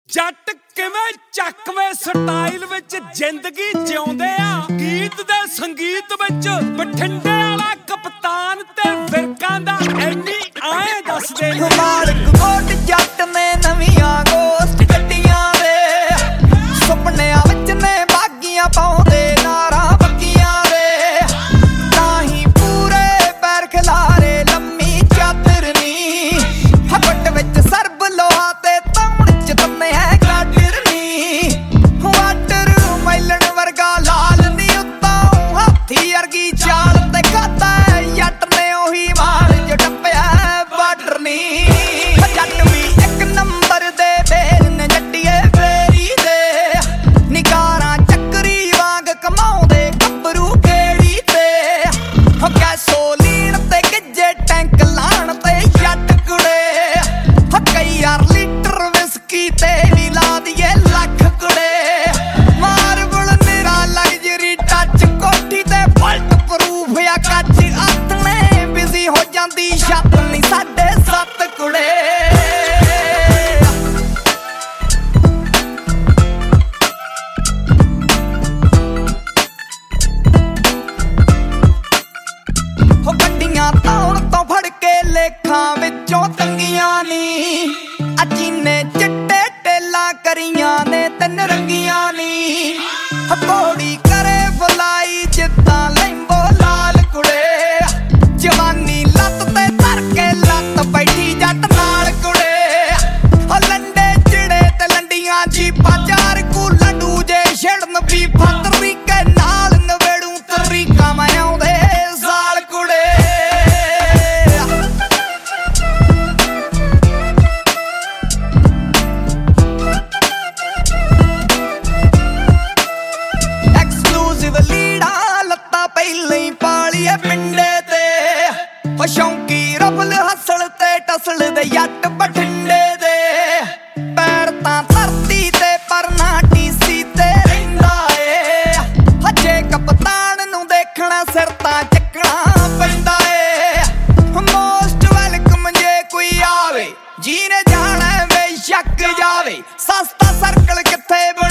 ਜੱਟ ਕਿਵੇਂ ਚੱਕਵੇਂ ਸਟਾਈਲ ਵਿੱਚ ਜ਼ਿੰਦਗੀ ਜਿਉਂਦੇ ਆ। ਗੀਤ ਦੇ ਸੰਗੀਤ ਵਿੱਚ ਬਠਿੰਡੇ ਵਾਲਾ ਕਪਤਾਨ ਤੇ ਫਿਰਕਾਂ ਦਾ ਐਨੀ ਆਏ ਦੱਸਦੇ ਨੇ। ਮਾਲਕ ਕੋਟ ਜੱਟ ਨੇ ਨਵੀਆਂ ਗੋਸਟ ਗੱਡੀਆਂ ਦੇ ਸੁਪਨਿਆਂ ਵਿੱਚ ਨੇ ਬਾਗੀਆਂ ਪਾਉਂਦੇ ਨਾਰਾਂ ਬੱਕੀਆਂ ਦੇ। ਤਾਂ ਹੀ ਪੂਰੇ ਪੈਰ ਖਿਲਾਰੇ ਲੰਮੀ ਚਾਦਰ ਨੀ ਹੱਟ ਵਿੱਚ ਸਰਬ ਲੋਹਾ ਤੇ ਤੌਣ ਚ ਤੰਨੇ ਹੈ ਗਾਡਰ ਨੀ। ਵਾਟਰ ਮੈਲਣ ਵਰਗਾ ਲਾਲ ਨੀ ਉੱਤੋਂ ਹਾਥੀ ਅਰਗੀ ਚਾਲ ਤੇ ਖਾਦਾ ਜੱਟ ਨੇ ਉਹੀ ਮਾਲ ਜੋ ਟੱਪਿਆ ਬਾਰਡਰ ਨੀ। ਜੱਟ ਵੀ ਇੱਕ ਨੰਬਰ ਦੇ ਬੇਰ ਨੇ ਜੱਟੀਏ ਫੇਰੀ ਦੇ ਨਿਕਾਰਾਂ ਚੱਕਰੀ ਵਾਂਗ ਕਮਾਉਂਦੇ ਗੱਭਰੂ ਗੇੜੀ ਤੇ। ਗੈਸੋਲੀਨ ਤੇ ਗਿੱਜੇ ਟੈਂਕ ਲਾਣ ਤੇ ਜੱਟ ਕੁੜੇ ਕਈ ਯਾਰ ਲੀਟਰ ਵਿਸਕੀ ਤੇ ਵੀ ਲਾ ਦੀਏ ਲੱਖ ਕੁੜੇ। ਮਾਰਬਲ ਨਿਰਾ ਲਗਜ਼ਰੀ ਟੱਚ ਕੋਠੀ ਤੇ ਬੁਲਟ ਪ੍ਰੂਫ ਆ ਕੱਚ ਆਥਣੇ ਬਿਜ਼ੀ ਹੋ ਜਾਂਦੀ ਛੱਤ ਨੀ ਸਾਡੇ ਸੱਤ ਕੁੜੇ। ਗੱਡੀਆਂ ਧੌਣ ਤੋਂ ਫੜ ਕੇ ਲੇਖਾਂ ਵਿੱਚੋਂ ਤੰਗੀਆਂ ਨੀ ਅਜੀਨੇ ਚਿੱਟੇ ਟੇਲਾਂ ਕਰੀਆਂ ਨੇ ਤਿੰਨ ਰੰਗੀਆਂ ਨੀ। ਘੋੜੀ ਕਰੇ ਫੁਲਾਈ ਜਿੱਦਾਂ ਲੈਂਬੋ ਲਾਲ ਕੁੜੇ ਜਵਾਨੀ ਲੱਤ ਤੇ ਧਰ ਕੇ ਲੱਤ ਬੈਠੀ ਜੱਟ ਨਾਲ ਕੁੜੇ। ਲੰਡੇ ਚਿੜੇ ਤੇ ਲੰਡੀਆਂ ਜੀਪਾਂ ਚਾਰ ਕੂ ਲੰਡੂ ਜੇ ਛੇੜਨ ਵੀ ਤਰੀਕੇ ਨਾਲ ਨਵੇੜੂ ਤਰੀਕਾ ਮੈਂ ਆਉਂਦੇ ਸਾਲ ਕੁੜੇ। ਲੀੜਾ ਲੱਤਾਂ ਪਹਿਲਾਂ ਹੀ ਪਾਲੀਏ ਪਿੰਡੇ ਤੇ ਸ਼ੌਂਕੀ ਰਫਲ ਹਸਲ ਤੇ ਟਸਲ ਦੇ ਜੱਟ ਬਠਿੰਡੇ ਦੇ। ਪੈਰ ਤਾਂ ਧਰਤੀ ਤੇ ਪਰ ਨਾ ਟੀਸੀ ਤੇ ਰਹਿੰਦਾ ਏ ਹਜੇ ਕਪਤਾਨ ਨੂੰ ਦੇਖਣਾ ਸਿਰ ਤਾਂ ਚੱਕਣਾ ਪੈਂਦਾ ਏ। ਮੋਸਟ ਵੈਲਕਮ ਜੇ ਕੋਈ ਆਵੇ ਜਿਹਨੇ ਜਾਣਾ ਬੇਸ਼ੱਕ ਜਾਵੇ ਸਸਤਾ ਸਰਕਲ ਕਿੱਥੇ